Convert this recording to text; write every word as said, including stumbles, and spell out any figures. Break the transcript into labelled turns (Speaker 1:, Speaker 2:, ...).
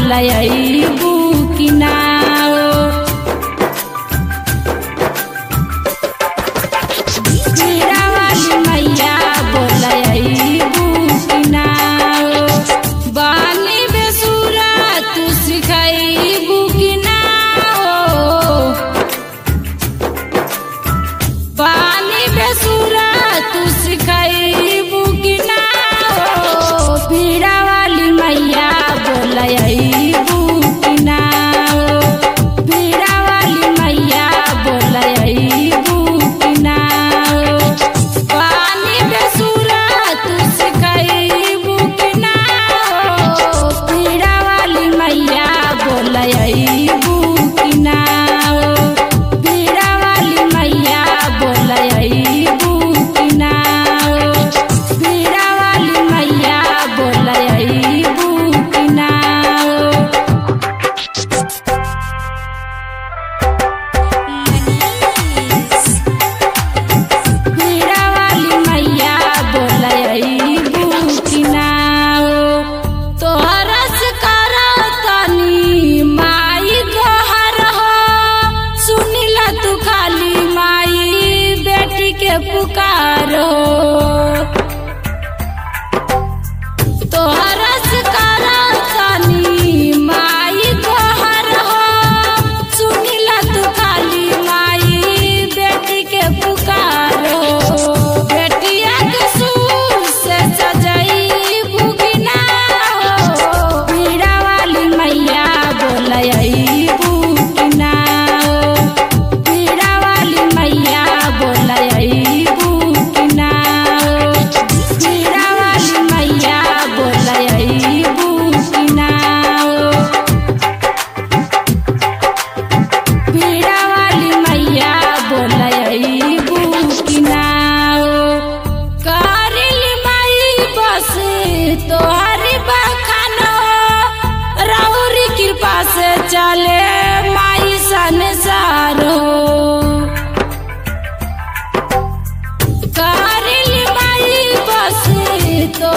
Speaker 1: बोलबू कि ना बीड़ा वाली मैया बोलबू कि ना बानी बेसुरा तू सिखबू कि ना बानी बेसुरा तू सिखबू कि ना बीड़ा वाली मैया बोलबू कि ना बीड़ा वाली मैया बोलबू कि ना बानी बेसुरा तू सिखबू कि ना बीड़ा वाली मैया बोलबू कि ना बीड़ा वाली मैया बोलबू कि ना बीड़ा वाली मैया बोलबू कि ना बीड़ा वाली मैया बोलबू कि ना तोहरा से करतनी माई गोहर हो सुनिला तू खाली माई बेटी के पुकारो तोहरा से करतनी माई गोहर हो सुनिला तू खाली माई बेटी के पुकारो बेटिया के सूर से सजबू कि ना बीड़ा वाली मैया बोलबू कि ना बीड़ा वाली मैया बोलबू कि ना बीड़ा वाली मैया बोलबू कि ना बीड़ा वाली मैया बोलबू कि ना करिल माई बस तोहरी बखानो राउरी कृपा से चले माई संसार करिल माई बस तो